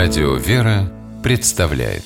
Радио «Вера» представляет.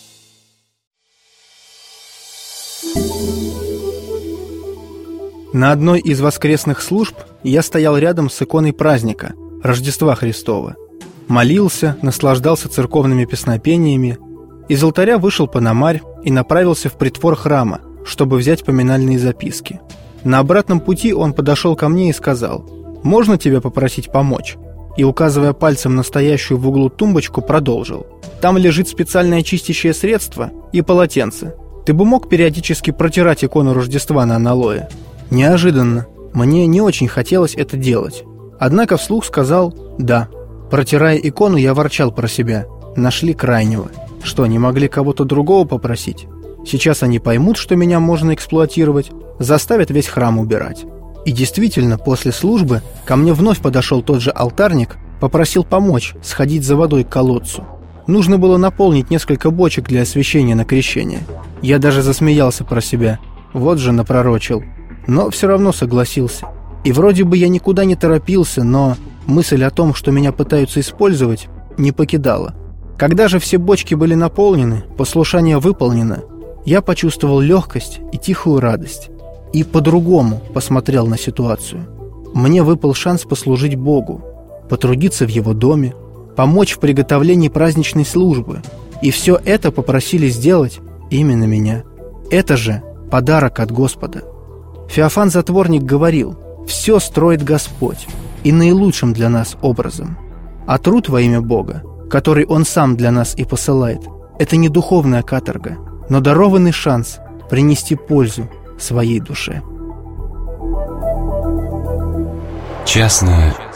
На одной из воскресных служб я стоял рядом с иконой праздника – Рождества Христова. Молился, наслаждался церковными песнопениями. Из алтаря вышел Пономарь и направился в притвор храма, чтобы взять поминальные записки. На обратном пути он подошел ко мне и сказал: «Можно тебя попросить помочь?» И, указывая пальцем на стоящую в углу тумбочку, продолжил: «Там лежит специальное чистящее средство и полотенце. Ты бы мог периодически протирать икону Рождества на аналое?» Неожиданно. Мне не очень хотелось это делать. Однако вслух сказал «да». Протирая икону, я ворчал про себя. Нашли крайнего. Что, не могли кого-то другого попросить? Сейчас они поймут, что меня можно эксплуатировать, заставят весь храм убирать. И действительно, после службы ко мне вновь подошел тот же алтарник, попросил помочь сходить за водой к колодцу. Нужно было наполнить несколько бочек для освящения на крещение. Я даже засмеялся про себя. Вот же напророчил. Но все равно согласился. И вроде бы я никуда не торопился, но мысль о том, что меня пытаются использовать, не покидала. Когда же все бочки были наполнены, послушание выполнено, я почувствовал легкость и тихую радость. И по-другому посмотрел на ситуацию. Мне выпал шанс послужить Богу, потрудиться в Его доме, помочь в приготовлении праздничной службы. И все это попросили сделать именно меня. Это же подарок от Господа. Феофан Затворник говорил: «Все строит Господь, и наилучшим для нас образом». А труд во имя Бога, который Он сам для нас и посылает, это не духовная каторга, но дарованный шанс принести пользу своей душе. Частное